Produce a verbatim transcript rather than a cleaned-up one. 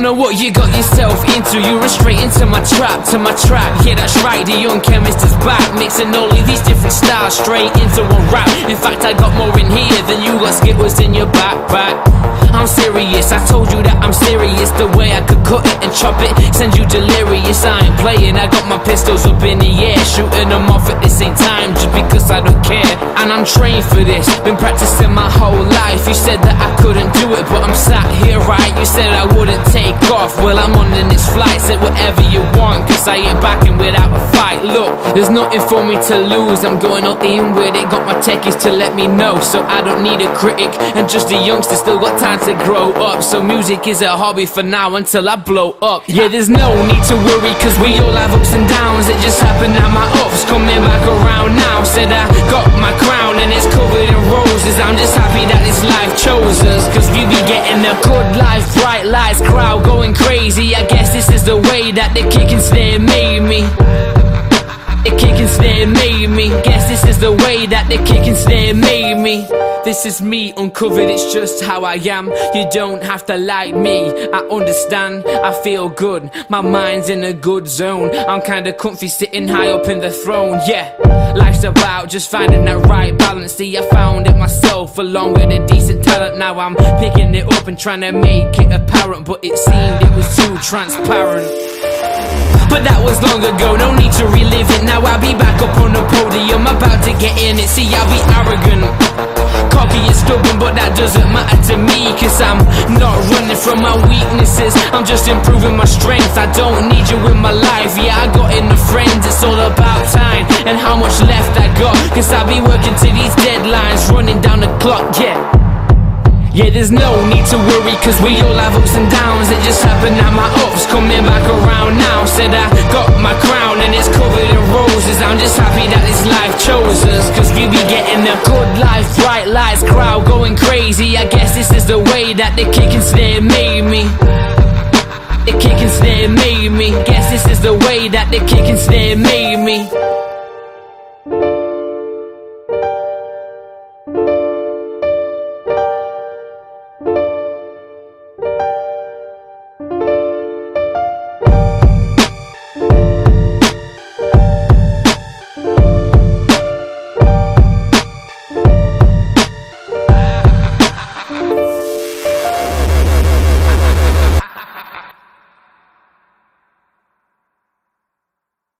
know what you got yourself into. You were straight into my trap, to my trap. Yeah, that's right, the young chemist is back, mixing all of these different styles straight into one rap. In fact, I got more in here than you got skittles in your backpack. I'm serious, I told you that I'm serious. The way I could cut it and chop it, send you delirious. I ain't playing, I got my pistols up in the air, shooting them off at the same time, just because I don't care. And I'm trained for this, been practicing my whole life. You said that I couldn't do it, but I'm sat here right. You said I wouldn't take off, well I'm on the next flight. Say whatever you want, cause I ain't backing without a fight. Look, there's nothing for me to lose, I'm going up the in with it. Got my techies to let me know, so I don't need a critic. And just a youngster, still got time to grow up. So music is a hobby for now until I blow up. Yeah, there's no need to worry, cause we all have ups and downs. It just happened that my ups coming back around now. Said I got my crown and it's covered in roses. I'm just happy that this life chose us, cause we be getting the good life, bright lights, crowd going crazy. I guess this is the way that the kick and snare made me. The kick and snare made me. Guess this is the way that the kick and snare made me. This is me uncovered, it's just how I am. You don't have to like me, I understand. I feel good, my mind's in a good zone. I'm kinda comfy sitting high up in the throne, yeah. Life's about just finding that right balance. See, I found it myself along with a decent talent. Now I'm picking it up and trying to make it apparent, but it seemed it was too transparent. But that was long ago, no need to relive it. Now I'll be back up on the podium, about to get in it. See, I'll be arrogant, cocky and stubborn, but that doesn't matter to me, cause I'm not running from my weaknesses, I'm just improving my strength. I don't need you in my life, yeah, I got enough friends. It's all about time and how much left I got, cause I'll be working to these deadlines, running down the clock, yeah. Yeah, there's no need to worry, cause we all have ups and downs. It just happened that my ups coming back around now. Said I got my crown and it's covered in roses. I'm just happy that this life chose us, cause we be getting the good life, bright lights, crowd going crazy. I guess this is the way that the kick and snare made me. The kick and snare made me. Guess this is the way that the kick and snare made me.